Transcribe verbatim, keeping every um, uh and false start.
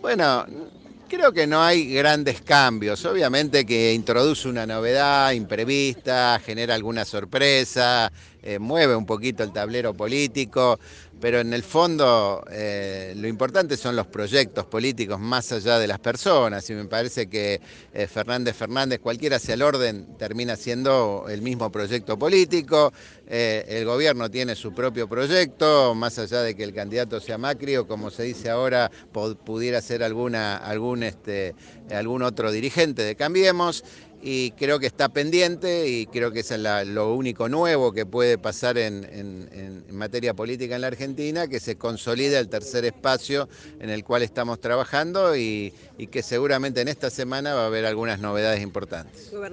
Bueno, creo que no hay grandes cambios. Obviamente que introduce una novedad imprevista, genera alguna sorpresa, eh, mueve un poquito el tablero político, pero en el fondo eh, lo importante son los proyectos políticos más allá de las personas. Y me parece que eh, Fernández Fernández, cualquiera sea el orden, termina siendo el mismo proyecto político. Eh, el gobierno tiene su propio proyecto, más allá de que el candidato sea Macri o, como se dice ahora, pudiera ser alguna, algún, este, algún otro dirigente de Cambiemos, y creo que está pendiente y creo que eso es la, lo único nuevo que puede pasar en, en, en materia política en la Argentina, que se consolida el tercer espacio en el cual estamos trabajando y, y que seguramente en esta semana va a haber algunas novedades importantes.